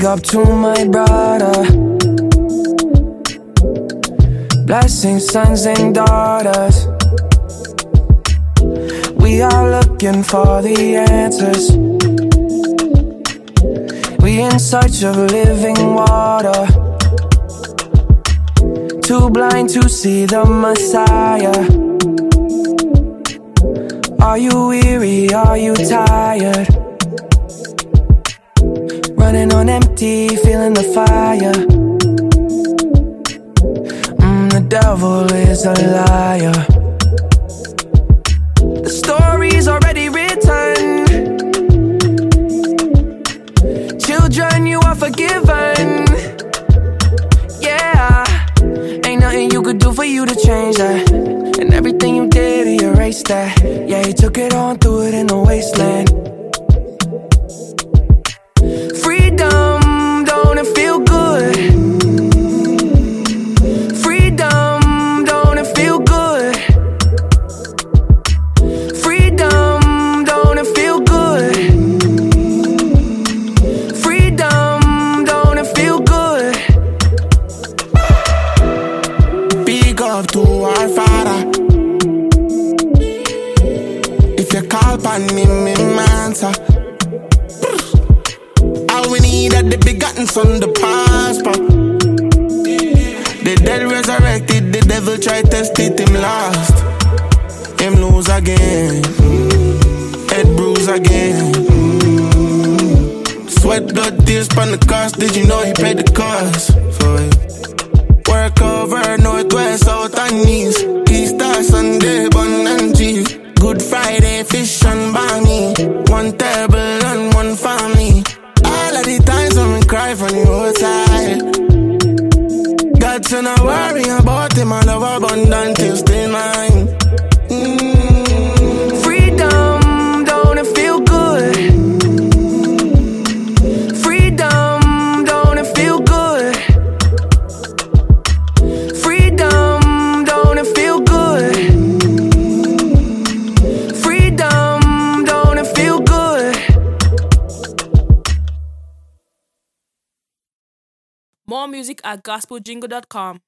up to my brother. Blessings, sons and daughters. We are looking for the answers. We in search of living water. Too blind to see the Messiah. Are you weary? Are you tired? Running on empty, feeling the fire. The devil is a liar. The story's already written. Children, you are forgiven. Yeah, ain't nothing you could do for you to change that. And everything you did, he erased that. Yeah, he took it on, threw it in the wasteland. Freedom, don't it feel good? Freedom, don't it feel good? Freedom, don't it feel good? Freedom, don't it feel good? Big up to our Father. If you call upon him, him answer. All we need are the begotten son, the passport. The dead resurrected, the devil tried test it, him lost. Him lose again, head bruise again. Sweat, blood, tears pon the cost. Did you know he paid the cost for it? Work over, north, west, south and east. Easter, Sunday, bun and cheese. Good Friday, fish and barney. One table and one family. All of the times when we cry from the outside. God said not worry about him, I love abundant till still mine. Freedom, don't it feel good? Freedom, don't it feel good? Freedom, don't it feel good? Freedom, don't it feel good? More music at gospeljingle.com.